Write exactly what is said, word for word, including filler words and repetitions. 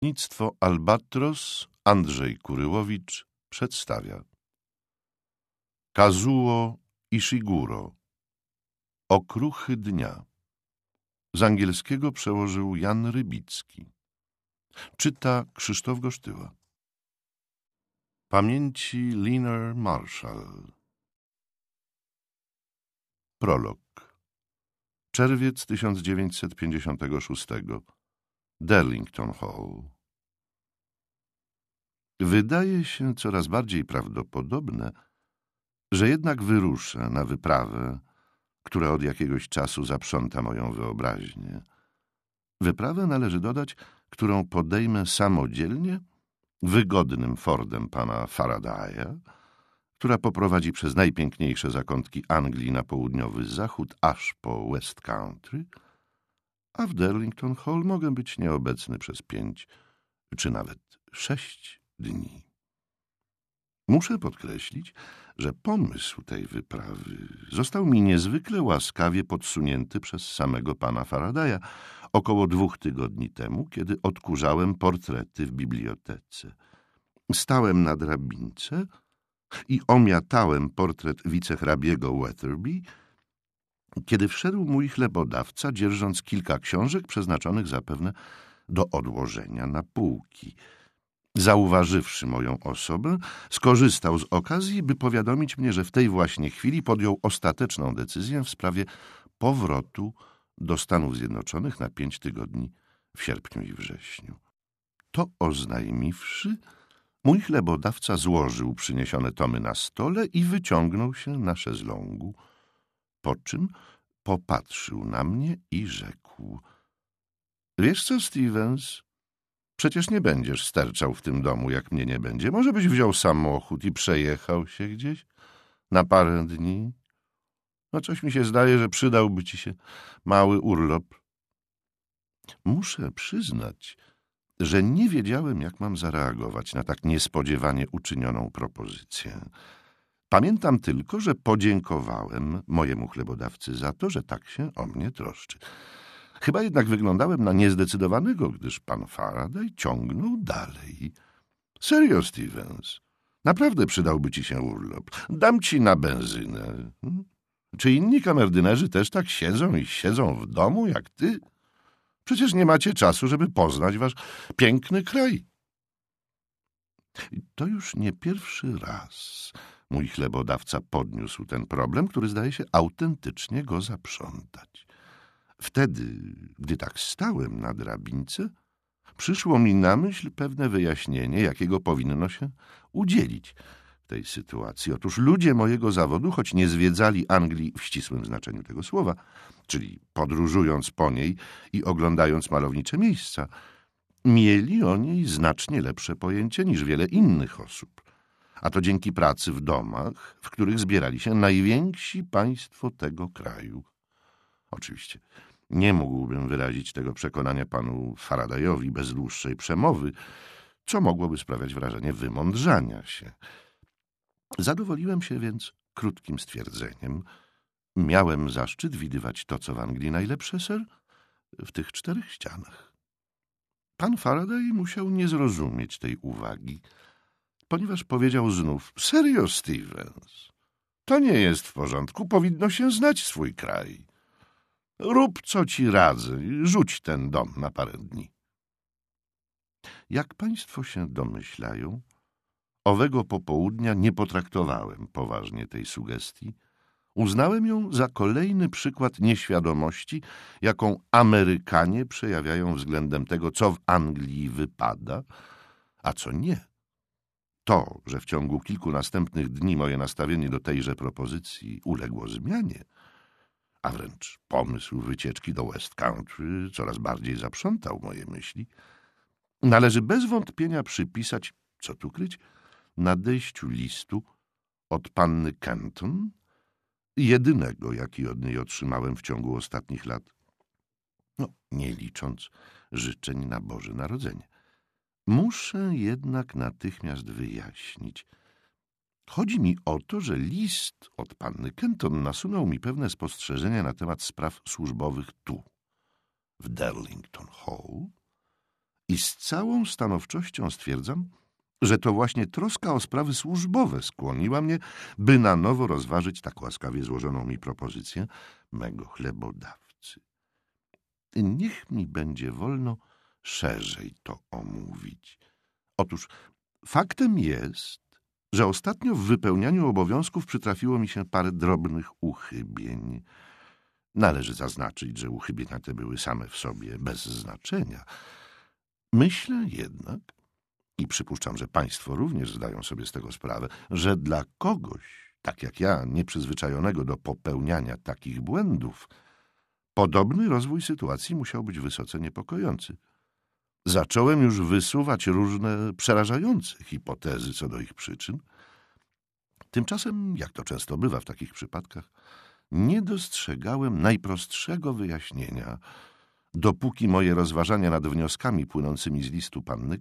Wydawnictwo Albatros Andrzej Kuryłowicz przedstawia Kazuo Ishiguro Okruchy dnia. Z angielskiego przełożył Jan Rybicki. Czyta Krzysztof Gosztyła. Pamięci Leonard Marshall. Prolog. Czerwiec tysiąc dziewięćset pięćdziesiątego szóstego. Darlington Hall. Wydaje się coraz bardziej prawdopodobne, że jednak wyruszę na wyprawę, która od jakiegoś czasu zaprząta moją wyobraźnię. Wyprawę, należy dodać, którą podejmę samodzielnie, wygodnym Fordem pana Faradaya, która poprowadzi przez najpiękniejsze zakątki Anglii na południowy zachód, aż po West Country, a w Darlington Hall mogę być nieobecny przez pięć, czy nawet sześć dni. Muszę podkreślić, że pomysł tej wyprawy został mi niezwykle łaskawie podsunięty przez samego pana Faradaya około dwóch tygodni temu, kiedy odkurzałem portrety w bibliotece. Stałem na drabince i omiatałem portret wicehrabiego Wetherby, kiedy wszedł mój chlebodawca, dzierżąc kilka książek przeznaczonych zapewne do odłożenia na półki. Zauważywszy moją osobę, skorzystał z okazji, by powiadomić mnie, że w tej właśnie chwili podjął ostateczną decyzję w sprawie powrotu do Stanów Zjednoczonych na pięć tygodni w sierpniu i wrześniu. To oznajmiwszy, mój chlebodawca złożył przyniesione tomy na stole i wyciągnął się na szezlongu, po czym popatrzył na mnie i rzekł: „Wiesz co, Stevens? Przecież nie będziesz sterczał w tym domu, jak mnie nie będzie. Może byś wziął samochód i przejechał się gdzieś na parę dni? No coś mi się zdaje, że przydałby ci się mały urlop.” Muszę przyznać, że nie wiedziałem, jak mam zareagować na tak niespodziewanie uczynioną propozycję. Pamiętam tylko, że podziękowałem mojemu chlebodawcy za to, że tak się o mnie troszczy. Chyba jednak wyglądałem na niezdecydowanego, gdyż pan Faraday ciągnął dalej. „Serio, Stevens, naprawdę przydałby ci się urlop. Dam ci na benzynę. Czy inni kamerdynerzy też tak siedzą i siedzą w domu jak ty? Przecież nie macie czasu, żeby poznać wasz piękny kraj.” I to już nie pierwszy raz mój chlebodawca podniósł ten problem, który zdaje się autentycznie go zaprzątać. Wtedy, gdy tak stałem na drabince, przyszło mi na myśl pewne wyjaśnienie, jakiego powinno się udzielić w tej sytuacji. Otóż ludzie mojego zawodu, choć nie zwiedzali Anglii w ścisłym znaczeniu tego słowa, czyli podróżując po niej i oglądając malownicze miejsca, mieli o niej znacznie lepsze pojęcie niż wiele innych osób. A to dzięki pracy w domach, w których zbierali się najwięksi państwo tego kraju. Oczywiście nie mógłbym wyrazić tego przekonania panu Faradayowi bez dłuższej przemowy, co mogłoby sprawiać wrażenie wymądrzania się. Zadowoliłem się więc krótkim stwierdzeniem: „Miałem zaszczyt widywać to, co w Anglii najlepsze, sir, w tych czterech ścianach”. Pan Faraday musiał nie zrozumieć tej uwagi, ponieważ powiedział znów: „Serio, Stevens, to nie jest w porządku, powinno się znać swój kraj. Rób, co ci radzę, rzuć ten dom na parę dni”. Jak państwo się domyślają, owego popołudnia nie potraktowałem poważnie tej sugestii. Uznałem ją za kolejny przykład nieświadomości, jaką Amerykanie przejawiają względem tego, co w Anglii wypada, a co nie. To, że w ciągu kilku następnych dni moje nastawienie do tejże propozycji uległo zmianie, a wręcz pomysł wycieczki do West Country coraz bardziej zaprzątał moje myśli, należy bez wątpienia przypisać, co tu kryć, nadejściu listu od panny Kenton, jedynego, jaki od niej otrzymałem w ciągu ostatnich lat, no nie licząc życzeń na Boże Narodzenie. Muszę jednak natychmiast wyjaśnić. Chodzi mi o to, że list od panny Kenton nasunął mi pewne spostrzeżenia na temat spraw służbowych tu, w Darlington Hall, I z całą stanowczością stwierdzam, że to właśnie troska o sprawy służbowe skłoniła mnie, by na nowo rozważyć tak łaskawie złożoną mi propozycję mego chlebodawcy. Niech mi będzie wolno szerzej to omówić. Otóż faktem jest, że ostatnio w wypełnianiu obowiązków przytrafiło mi się parę drobnych uchybień. Należy zaznaczyć, że uchybienia te były same w sobie bez znaczenia. Myślę jednak, i przypuszczam, że państwo również zdają sobie z tego sprawę, że dla kogoś, tak jak ja, nieprzyzwyczajonego do popełniania takich błędów, podobny rozwój sytuacji musiał być wysoce niepokojący. Zacząłem już wysuwać różne przerażające hipotezy co do ich przyczyn. Tymczasem, jak to często bywa w takich przypadkach, nie dostrzegałem najprostszego wyjaśnienia, dopóki moje rozważania nad wnioskami płynącymi z listu panny